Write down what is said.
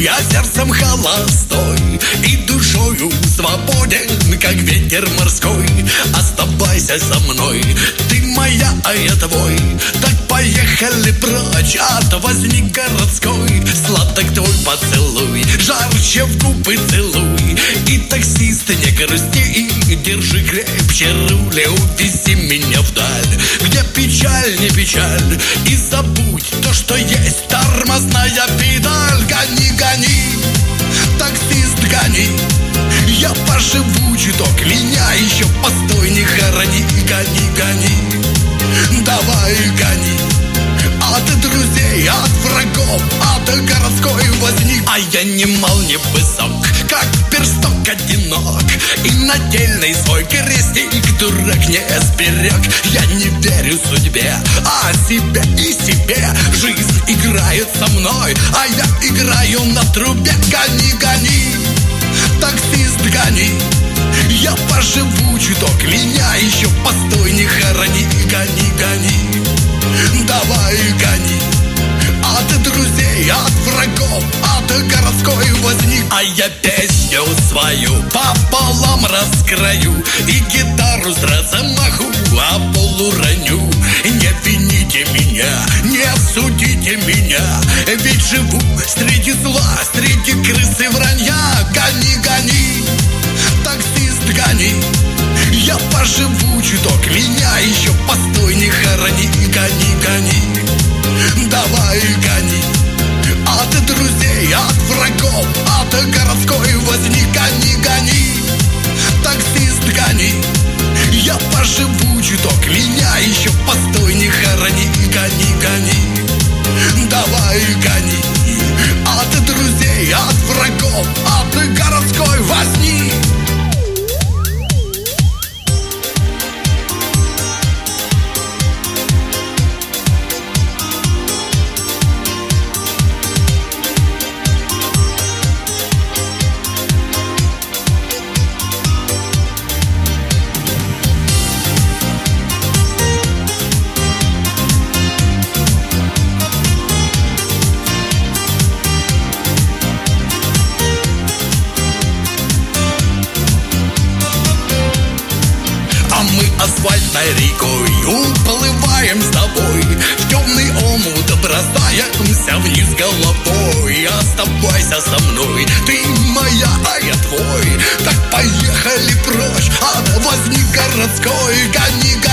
Я сердцем холостой и душою свободен, как ветер морской. Оставайся со мной, ты моя, а я твой. Так поехали прочь от возни городской. Сладок твой поцелуй, жарче в губы целуй. И таксист, не грусти, и держи крепче руль. Увези меня вдаль, где печаль, не печаль. И забудь то, что есть тормозная педаль. Гони, гони, таксист, гони. Я поживу чуток, меня еще постой, не хорони. Гони, гони, давай гони. От друзей, от врагов, от городской возни. А я не мал, не высок, как персток одинок. И нательный свой крестик дурак не сберег. Я не верю судьбе, а себе и себе. Жизнь играет со мной, а я играю на трубе. Гони, гони, таксист, гони. Я поживу чуток, меня еще постой, не хорони. Гони, гони, давай гони. От друзей, от врагов, от городской возни. А я песню свою пополам раскрою и гитару с размаху а пол уроню. Не вините меня, не судите меня, ведь живу среди зла, среди крысы вранья. Гони, гони, таксист, гони. Я поживу чуток, меня еще постой, не хорони. Гони, гони, давай гони. От друзей, от врагов, от городской возни. Гони, гони, таксист, гони. Я поживу чуток, меня еще постой, не хорони. Гони, гони, давай гони. От друзей, от врагов, от городской возни. Асфальтной рекой уплываем с тобой, в темный омут бросаемся вниз головой. Оставайся со мной, ты моя, а я твой. Так поехали прочь от возни городской. Гони,